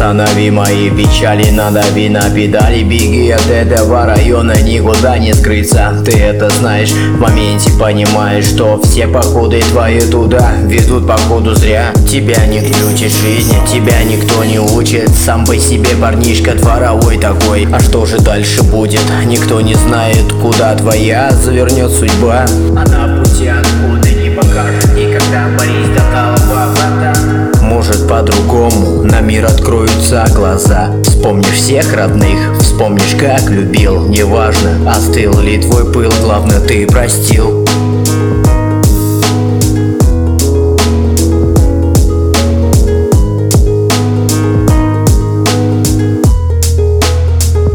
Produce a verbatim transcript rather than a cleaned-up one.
Останови мои печали, надави на педали. Беги от этого района, никуда не скрыться. Ты это знаешь, в моменте понимаешь, что все походы твои туда ведут походу зря. Тебя никто не учит жизни, тебя никто не учит. Сам по себе парнишка дворовой такой. А что же дальше будет? Никто не знает, куда твоя завернет судьба. А на пути откуда не покажет никогда. Борись до талого врата. Может, по-другому на мир откроются глаза. Вспомнишь всех родных, вспомнишь, как любил. Неважно, остыл ли твой пыл, главное, ты простил.